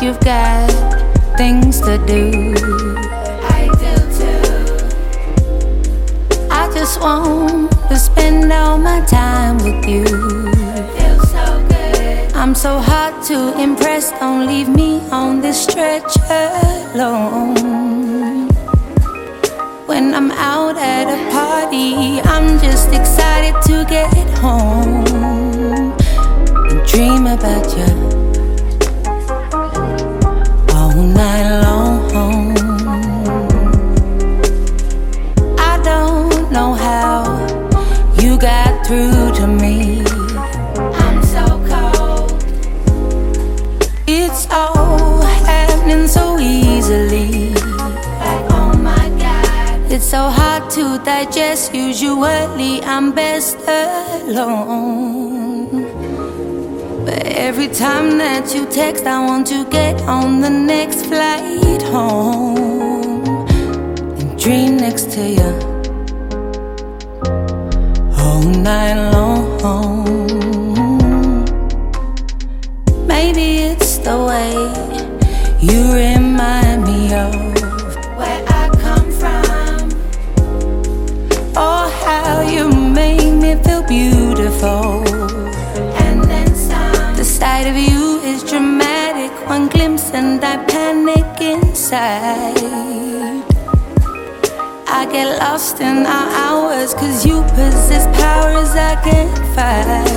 you've got things to do. I do too. I just want to spend all my time with you. Feels so good. I'm so hard to impress, don't leave me on this stretch alone. When I'm out at a party, I'm just excited to get home and dream about you all night long. I don't know how you got through to me. I'm so cold. It's all happening so easily. Like, oh my God. It's so hard to digest. Usually I'm best alone, but every time that you text, I want to get on the next flight home and dream next to you all night long. Maybe it's the way you remind me of Where I come from. oh, how you make me feel beautiful. And then some. The sight of you is dramatic. One glimpse and I panic inside. I get lost in our hours, 'cause you possess powers I can't fight.